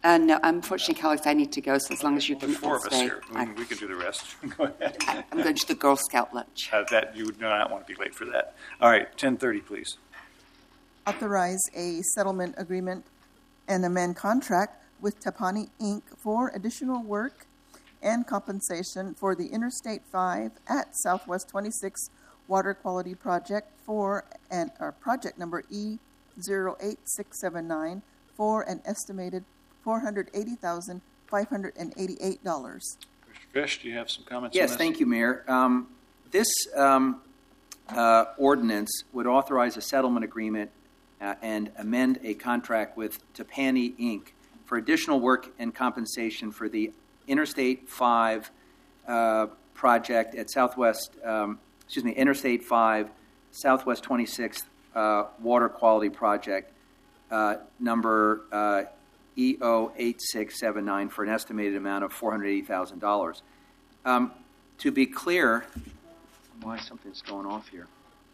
No, unfortunately, Alex, I need to go, so as long as you can There's four of us stay. here. We can do the rest. Go ahead. I'm going to the Girl Scout lunch. That you would not want to be late for that. All right, 10:30, please. Authorize a settlement agreement and amend contract with Tapani Inc. for additional work and compensation for the Interstate 5 at Southwest 26 Water Quality Project project number E08679 for an estimated $480,588. Mr. Fish, do you have some comments on Yes, this? thank you, Mayor. This ordinance would authorize a settlement agreement and amend a contract with Tapani Inc. for additional work and compensation for the Interstate 5 project at Interstate 5 Southwest 26th Water Quality Project number E08679 for an estimated amount of $480,000. To be clear, why something's going off here.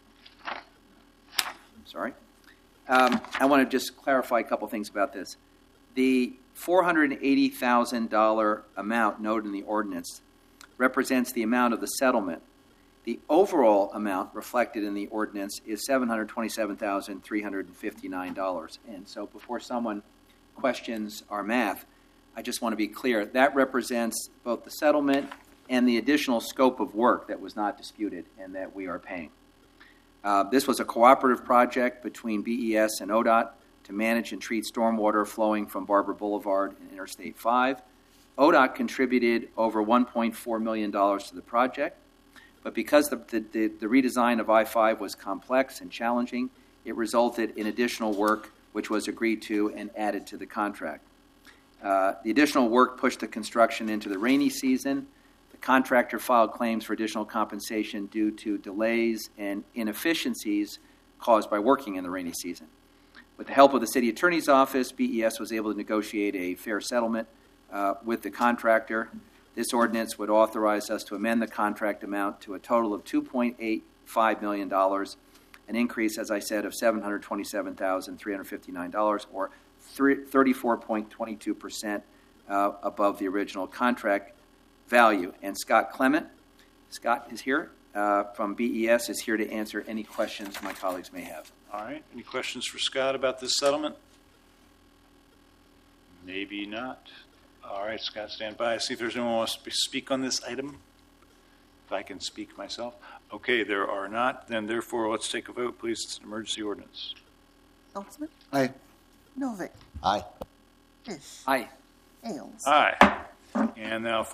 I'm sorry. I want to just clarify a couple things about this. The $480,000 amount noted in the ordinance represents the amount of the settlement. The overall amount reflected in the ordinance is $727,359. And so before someone questions our math, I just want to be clear. That represents both the settlement and the additional scope of work that was not disputed and that we are paying. This was a cooperative project between BES and ODOT to manage and treat stormwater flowing from Barber Boulevard and Interstate 5. ODOT contributed over $1.4 million to the project, but because the redesign of I-5 was complex and challenging, it resulted in additional work which was agreed to and added to the contract. The additional work pushed the construction into the rainy season. The contractor filed claims for additional compensation due to delays and inefficiencies caused by working in the rainy season. With the help of the City Attorney's Office, BES was able to negotiate a fair settlement with the contractor. This ordinance would authorize us to amend the contract amount to a total of $2.85 million, an increase, as I said, of $727,359, or 34.22% above the original contract value. And Scott Clement, Scott is here from BES, is here to answer any questions my colleagues may have. All right. Any questions for Scott about this settlement? Maybe not. All right, Scott, stand by. See if there's anyone who wants to speak on this item. If I can speak myself. Okay, there are not. Then, therefore, let's take a vote, please. It's an emergency ordinance. Saltzman? Aye. Novick? Aye. Fish? Aye. Ailes? Aye. And now